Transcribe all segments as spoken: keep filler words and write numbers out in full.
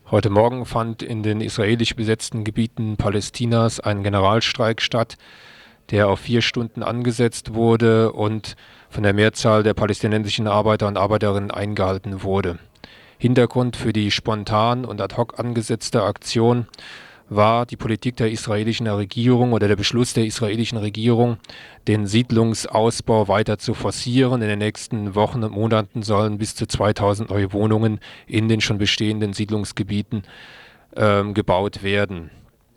Heute Morgen fand in den israelisch besetzten Gebieten Palästinas ein Generalstreik statt, der auf vier Stunden angesetzt wurde und von der Mehrzahl der palästinensischen Arbeiter und Arbeiterinnen eingehalten wurde. Hintergrund für die spontan und ad hoc angesetzte Aktion war die Politik der israelischen Regierung oder der Beschluss der israelischen Regierung, den Siedlungsausbau weiter zu forcieren. In den nächsten Wochen und Monaten sollen bis zu zweitausend neue Wohnungen in den schon bestehenden Siedlungsgebieten ähm, gebaut werden.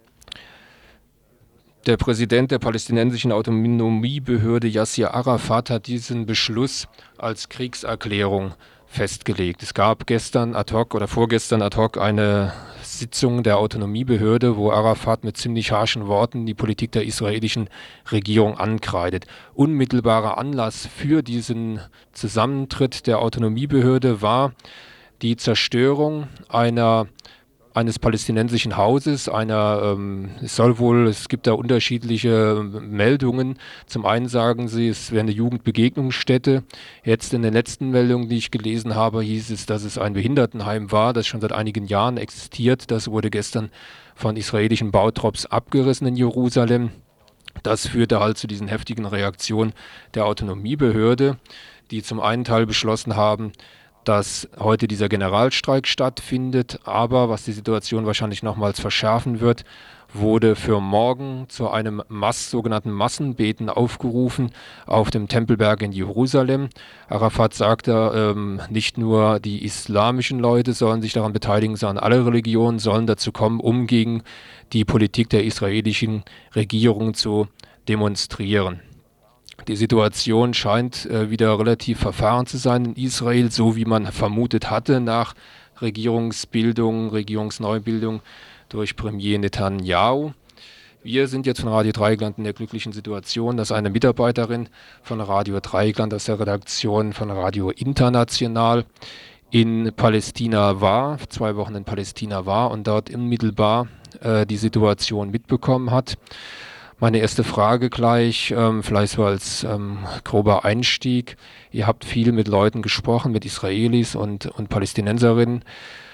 Der Präsident der palästinensischen Autonomiebehörde Yasser Arafat hat diesen Beschluss als Kriegserklärung festgelegt. Es gab gestern ad hoc oder vorgestern ad hoc eine Sitzung der Autonomiebehörde, wo Arafat mit ziemlich harschen Worten die Politik der israelischen Regierung ankreidet. Unmittelbarer Anlass für diesen Zusammentritt der Autonomiebehörde war die Zerstörung einer eines palästinensischen Hauses, einer, ähm, es soll wohl, es gibt da unterschiedliche Meldungen. Zum einen sagen sie, es wäre eine Jugendbegegnungsstätte. Jetzt in den letzten Meldungen, die ich gelesen habe, hieß es, dass es ein Behindertenheim war, das schon seit einigen Jahren existiert. Das wurde gestern von israelischen Bautrupps abgerissen in Jerusalem. Das führte halt zu diesen heftigen Reaktionen der Autonomiebehörde, die zum einen Teil beschlossen haben, dass heute dieser Generalstreik stattfindet, aber was die Situation wahrscheinlich nochmals verschärfen wird, wurde für morgen zu einem Mass, sogenannten Massenbeten aufgerufen auf dem Tempelberg in Jerusalem. Arafat sagte, ähm, nicht nur die islamischen Leute sollen sich daran beteiligen, sondern alle Religionen sollen dazu kommen, um gegen die Politik der israelischen Regierung zu demonstrieren. Die Situation scheint äh, wieder relativ verfahren zu sein in Israel, so wie man vermutet hatte nach Regierungsbildung, Regierungsneubildung durch Premier Netanyahu. Wir sind jetzt von Radio Dreieckland in der glücklichen Situation, dass eine Mitarbeiterin von Radio Dreieckland aus der Redaktion von Radio International in Palästina war, zwei Wochen in Palästina war und dort unmittelbar äh, die Situation mitbekommen hat. Meine erste Frage gleich, ähm, vielleicht so als ähm, grober Einstieg. Ihr habt viel mit Leuten gesprochen, mit Israelis und, und Palästinenserinnen.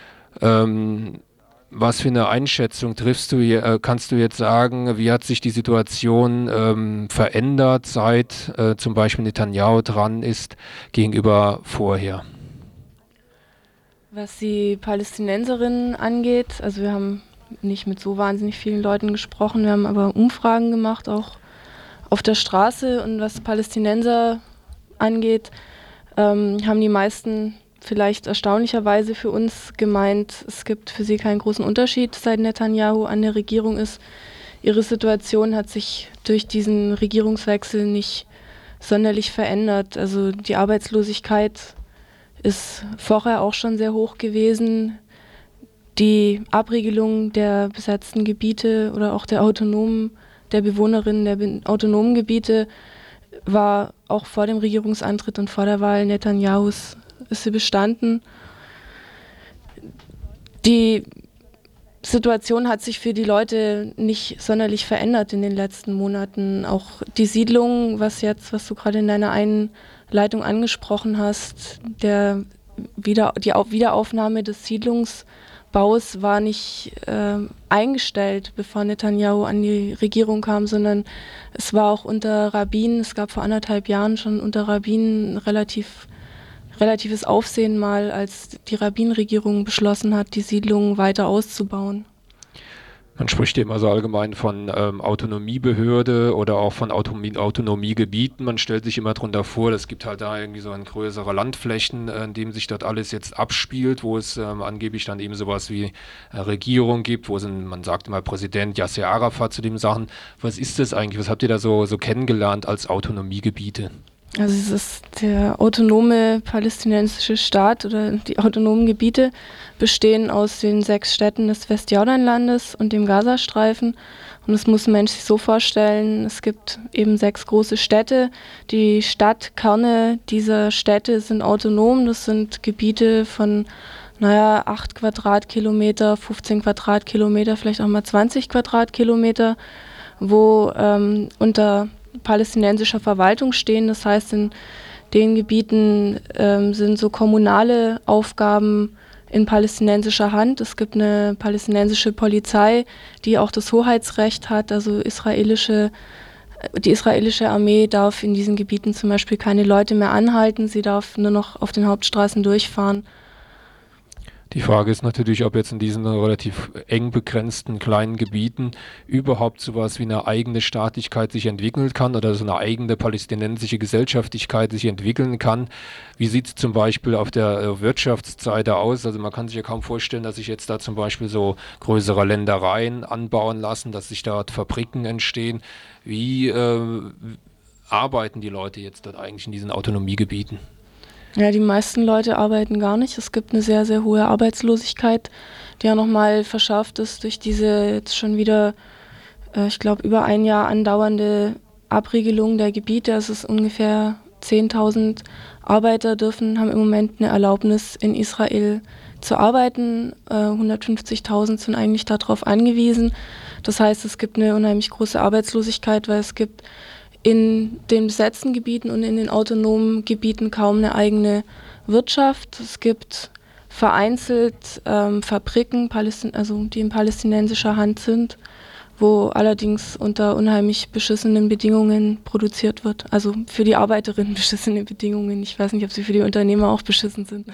Ähm, was für eine Einschätzung triffst du, äh, kannst du jetzt sagen, wie hat sich die Situation ähm, verändert, seit äh, zum Beispiel Netanyahu dran ist, gegenüber vorher? Was die Palästinenserinnen angeht, also wir haben nicht mit so wahnsinnig vielen Leuten gesprochen. Wir haben aber Umfragen gemacht, auch auf der Straße. Und was Palästinenser angeht, ähm, haben die meisten vielleicht erstaunlicherweise für uns gemeint, es gibt für sie keinen großen Unterschied, seit Netanyahu an der Regierung ist. Ihre Situation hat sich durch diesen Regierungswechsel nicht sonderlich verändert. Also die Arbeitslosigkeit ist vorher auch schon sehr hoch gewesen. Die Abregelung der besetzten Gebiete oder auch der autonomen, der Bewohnerinnen der be- autonomen Gebiete war auch vor dem Regierungsantritt und vor der Wahl Netanyahus ist sie bestanden. Die Situation hat sich für die Leute nicht sonderlich verändert in den letzten Monaten. Auch die Siedlung, was jetzt, was du gerade in deiner Einleitung angesprochen hast, der Wieder, die Au- Wiederaufnahme des Siedlungs Baus war nicht äh, eingestellt, bevor Netanyahu an die Regierung kam, sondern es war auch unter Rabin, es gab vor anderthalb Jahren schon unter Rabin relativ, relatives Aufsehen mal, als die Rabin-Regierung beschlossen hat, die Siedlung weiter auszubauen. Man spricht ja immer so allgemein von ähm, Autonomiebehörde oder auch von Autonomie, Autonomiegebieten. Man stellt sich immer darunter vor, es gibt halt da irgendwie so ein größere Landflächen, äh, in dem sich dort alles jetzt abspielt, wo es ähm, angeblich dann eben sowas wie äh, Regierung gibt, wo es ein, man sagt immer Präsident Yasser Arafat zu den Sachen. Was ist das eigentlich? Was habt ihr da so, so kennengelernt als Autonomiegebiete? Also es ist der autonome palästinensische Staat oder die autonomen Gebiete bestehen aus den sechs Städten des Westjordanlandes und dem Gazastreifen. Und das muss ein Mensch sich so vorstellen, es gibt eben sechs große Städte. Die Stadtkerne dieser Städte sind autonom. Das sind Gebiete von, naja, acht Quadratkilometer, fünfzehn Quadratkilometer, vielleicht auch mal zwanzig Quadratkilometer, wo ähm, unter palästinensischer Verwaltung stehen. Das heißt, in den Gebieten ähm, sind so kommunale Aufgaben in palästinensischer Hand. Es gibt eine palästinensische Polizei, die auch das Hoheitsrecht hat. Also israelische, die israelische Armee darf in diesen Gebieten zum Beispiel keine Leute mehr anhalten. Sie darf nur noch auf den Hauptstraßen durchfahren. Die Frage ist natürlich, ob jetzt in diesen relativ eng begrenzten kleinen Gebieten überhaupt sowas wie eine eigene Staatlichkeit sich entwickeln kann oder so eine eigene palästinensische Gesellschaftlichkeit sich entwickeln kann. Wie sieht es zum Beispiel auf der äh, Wirtschaftsseite aus? Also man kann sich ja kaum vorstellen, dass sich jetzt da zum Beispiel so größere Ländereien anbauen lassen, dass sich dort Fabriken entstehen. Wie äh, arbeiten die Leute jetzt dort eigentlich in diesen Autonomiegebieten? Ja, die meisten Leute arbeiten gar nicht. Es gibt eine sehr, sehr hohe Arbeitslosigkeit, die ja nochmal verschärft ist durch diese jetzt schon wieder, äh, ich glaube, über ein Jahr andauernde Abriegelung der Gebiete. Es ist ungefähr zehntausend Arbeiter dürfen, haben im Moment eine Erlaubnis in Israel zu arbeiten. Äh, hundertfünfzigtausend sind eigentlich darauf angewiesen. Das heißt, es gibt eine unheimlich große Arbeitslosigkeit, weil es gibt in den besetzten Gebieten und in den autonomen Gebieten kaum eine eigene Wirtschaft. Es gibt vereinzelt ähm, Fabriken, Palästin- also die in palästinensischer Hand sind, wo allerdings unter unheimlich beschissenen Bedingungen produziert wird. Also für die Arbeiterinnen beschissene Bedingungen. Ich weiß nicht, ob sie für die Unternehmer auch beschissen sind.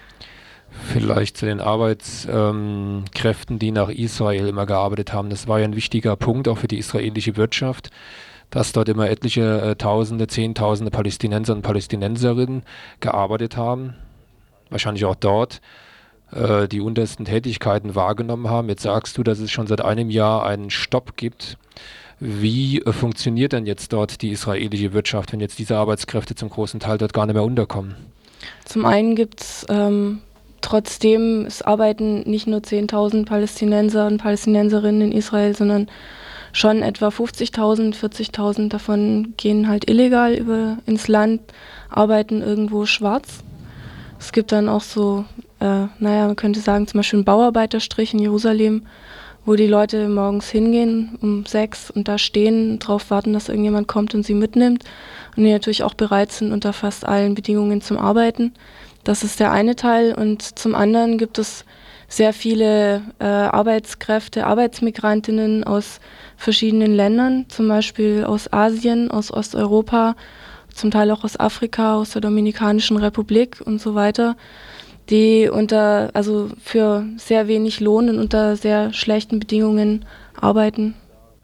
Vielleicht zu den Arbeitskräften, die nach Israel immer gearbeitet haben. Das war ja ein wichtiger Punkt auch für die israelische Wirtschaft, dass dort immer etliche äh, Tausende, Zehntausende Palästinenser und Palästinenserinnen gearbeitet haben, wahrscheinlich auch dort äh, die untersten Tätigkeiten wahrgenommen haben. Jetzt sagst du, dass es schon seit einem Jahr einen Stopp gibt. Wie äh, funktioniert denn jetzt dort die israelische Wirtschaft, wenn jetzt diese Arbeitskräfte zum großen Teil dort gar nicht mehr unterkommen? Zum einen gibt es ähm, trotzdem, es arbeiten nicht nur zehntausend Palästinenser und Palästinenserinnen in Israel, sondern schon etwa fünfzigtausend, vierzigtausend davon gehen halt illegal über ins Land, arbeiten irgendwo schwarz. Es gibt dann auch so, äh, naja, man könnte sagen, zum Beispiel einen Bauarbeiterstrich in Jerusalem, wo die Leute morgens hingehen um sechs und da stehen, drauf warten, dass irgendjemand kommt und sie mitnimmt. Und die natürlich auch bereit sind unter fast allen Bedingungen zum Arbeiten. Das ist der eine Teil. Und zum anderen gibt es sehr viele äh, Arbeitskräfte, Arbeitsmigrantinnen aus verschiedenen Ländern, zum Beispiel aus Asien, aus Osteuropa, zum Teil auch aus Afrika, aus der Dominikanischen Republik und so weiter, die unter, also für sehr wenig Lohn und unter sehr schlechten Bedingungen arbeiten.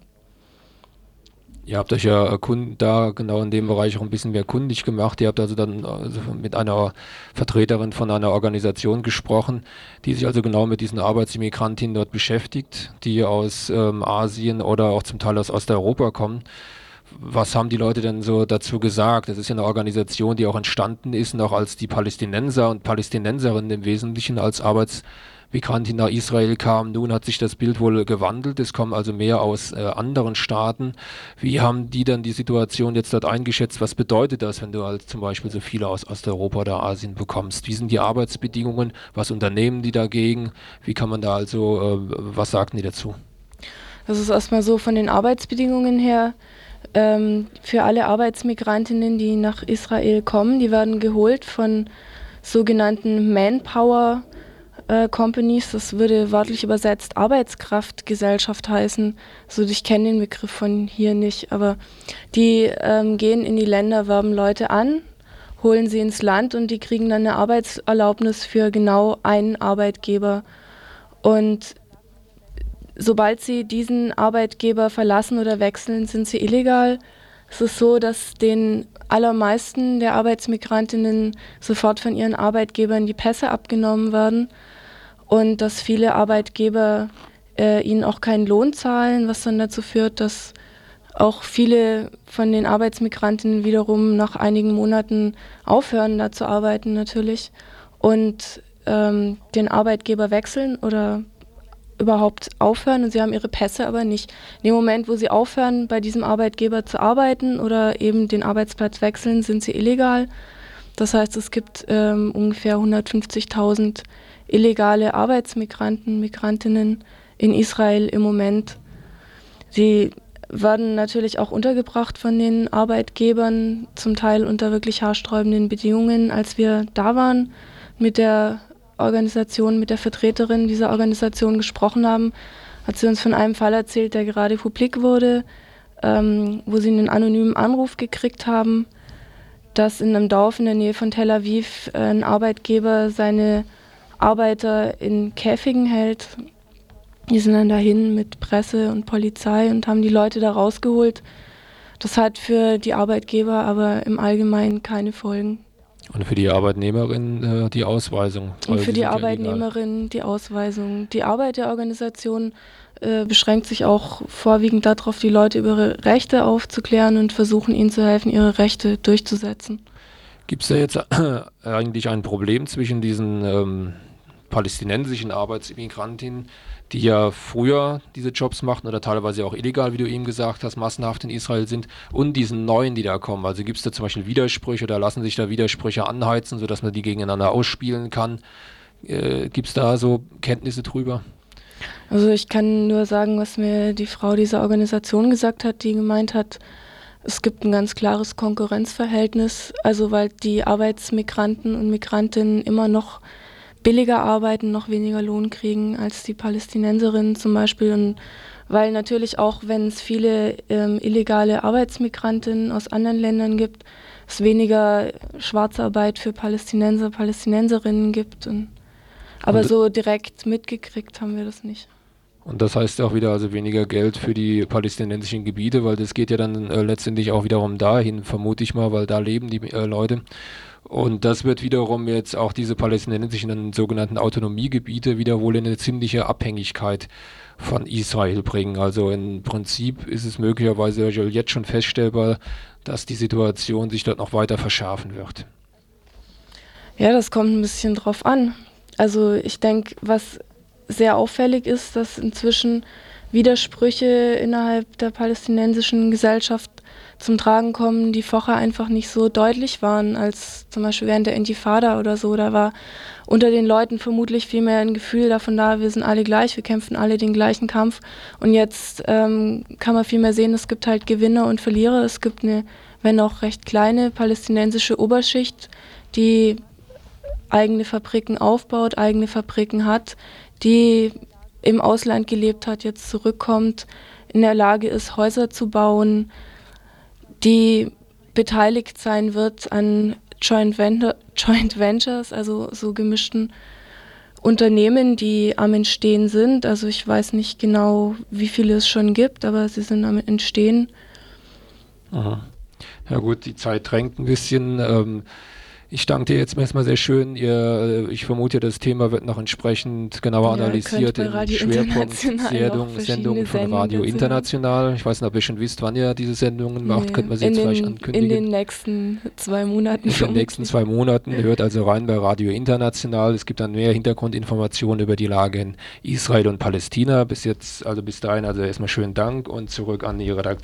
Ihr habt euch ja erkund da genau in dem Bereich auch ein bisschen mehr kundig gemacht. Ihr habt also dann also mit einer Vertreterin von einer Organisation gesprochen, die sich also genau mit diesen Arbeitsmigrantinnen dort beschäftigt, die aus ähm, Asien oder auch zum Teil aus Osteuropa kommen. Was haben die Leute denn so dazu gesagt? Das ist ja eine Organisation, die auch entstanden ist, noch als die Palästinenser und Palästinenserinnen im Wesentlichen als Arbeitsmigranten nach Israel kamen. Nun hat sich das Bild wohl gewandelt. Es kommen also mehr aus äh, anderen Staaten. Wie haben die dann die Situation jetzt dort eingeschätzt? Was bedeutet das, wenn du halt zum Beispiel so viele aus Osteuropa oder Asien bekommst? Wie sind die Arbeitsbedingungen? Was unternehmen die dagegen? Wie kann man da also, äh, was sagten die dazu? Das ist erstmal so von den Arbeitsbedingungen her. Ähm, für alle Arbeitsmigrantinnen, die nach Israel kommen, die werden geholt von sogenannten Manpower äh, Companies. Das würde wörtlich übersetzt Arbeitskraftgesellschaft heißen. Also ich kenne den Begriff von hier nicht, aber die ähm, gehen in die Länder, werben Leute an, holen sie ins Land und die kriegen dann eine Arbeitserlaubnis für genau einen Arbeitgeber. Und sobald sie diesen Arbeitgeber verlassen oder wechseln, sind sie illegal. Es ist so, dass den allermeisten der Arbeitsmigrantinnen sofort von ihren Arbeitgebern die Pässe abgenommen werden und dass viele Arbeitgeber äh, ihnen auch keinen Lohn zahlen, was dann dazu führt, dass auch viele von den Arbeitsmigrantinnen wiederum nach einigen Monaten aufhören, da zu arbeiten natürlich und ähm, den Arbeitgeber wechseln oder überhaupt aufhören und sie haben ihre Pässe aber nicht. In dem Moment, wo sie aufhören, bei diesem Arbeitgeber zu arbeiten oder eben den Arbeitsplatz wechseln, sind sie illegal. Das heißt, es gibt ähm, ungefähr hundertfünfzigtausend illegale Arbeitsmigranten, Migrantinnen in Israel im Moment. Sie werden natürlich auch untergebracht von den Arbeitgebern, zum Teil unter wirklich haarsträubenden Bedingungen. Als wir da waren mit der Organisation, mit der Vertreterin dieser Organisation gesprochen haben, hat sie uns von einem Fall erzählt, der gerade publik wurde, ähm, wo sie einen anonymen Anruf gekriegt haben, dass in einem Dorf in der Nähe von Tel Aviv äh, ein Arbeitgeber seine Arbeiter in Käfigen hält. Die sind dann dahin mit Presse und Polizei und haben die Leute da rausgeholt. Das hat für die Arbeitgeber aber im Allgemeinen keine Folgen. Und für die Arbeitnehmerin äh, die Ausweisung. Und für die Arbeitnehmerin ja die Ausweisung. Die Arbeit der Organisation äh, beschränkt sich auch vorwiegend darauf, die Leute über ihre Rechte aufzuklären und versuchen ihnen zu helfen, ihre Rechte durchzusetzen. Gibt es da jetzt äh, eigentlich ein Problem zwischen diesen ähm, palästinensischen Arbeitsimigrantinnen, die ja früher diese Jobs machten oder teilweise auch illegal, wie du eben gesagt hast, massenhaft in Israel sind, und diesen neuen, die da kommen? Also gibt es da zum Beispiel Widersprüche oder lassen sich da Widersprüche anheizen, sodass man die gegeneinander ausspielen kann? Äh, gibt es da so Kenntnisse drüber? Also ich kann nur sagen, was mir die Frau dieser Organisation gesagt hat, die gemeint hat, es gibt ein ganz klares Konkurrenzverhältnis, also weil die Arbeitsmigranten und Migrantinnen immer noch billiger arbeiten, noch weniger Lohn kriegen als die Palästinenserinnen zum Beispiel. Und weil natürlich auch, wenn es viele ähm, illegale Arbeitsmigrantinnen aus anderen Ländern gibt, es weniger Schwarzarbeit für Palästinenser, Palästinenserinnen gibt. Und, aber und so direkt mitgekriegt haben wir das nicht. Und das heißt auch wieder also weniger Geld für die palästinensischen Gebiete, weil das geht ja dann äh, letztendlich auch wiederum dahin, vermute ich mal, weil da leben die äh, Leute. Und das wird wiederum jetzt auch diese palästinensischen sogenannten Autonomiegebiete wieder wohl in eine ziemliche Abhängigkeit von Israel bringen. Also im Prinzip ist es möglicherweise jetzt schon feststellbar, dass die Situation sich dort noch weiter verschärfen wird. Ja, das kommt ein bisschen drauf an. Also ich denke, was sehr auffällig ist, dass inzwischen Widersprüche innerhalb der palästinensischen Gesellschaft zum Tragen kommen, die vorher einfach nicht so deutlich waren, als zum Beispiel während der Intifada oder so. Da war unter den Leuten vermutlich viel mehr ein Gefühl davon da, wir sind alle gleich, wir kämpfen alle den gleichen Kampf. Und jetzt ähm, kann man viel mehr sehen, es gibt halt Gewinner und Verlierer. Es gibt eine, wenn auch recht kleine, palästinensische Oberschicht, die eigene Fabriken aufbaut, eigene Fabriken hat, die im Ausland gelebt hat, jetzt zurückkommt, in der Lage ist, Häuser zu bauen, die beteiligt sein wird an Joint, Venture, Joint Ventures, also so gemischten Unternehmen, die am Entstehen sind. Also ich weiß nicht genau, wie viele es schon gibt, aber sie sind am Entstehen. Aha. Ja gut, die Zeit drängt ein bisschen. Ähm Ich danke dir jetzt erstmal sehr schön. Ihr, ich vermute, das Thema wird noch entsprechend genauer ja, analysiert in Schwerpunkt Sendungen von Radio International. Ich weiß nicht, ob ihr schon wisst, wann ihr diese Sendungen macht. Nee, Könnte man sie jetzt den, vielleicht ankündigen? In den nächsten zwei Monaten. In den nächsten zwei Monaten. Hört also rein bei Radio International. Es gibt dann mehr Hintergrundinformationen über die Lage in Israel und Palästina. Bis jetzt, also bis dahin, also erstmal schönen Dank und zurück an die Redaktion.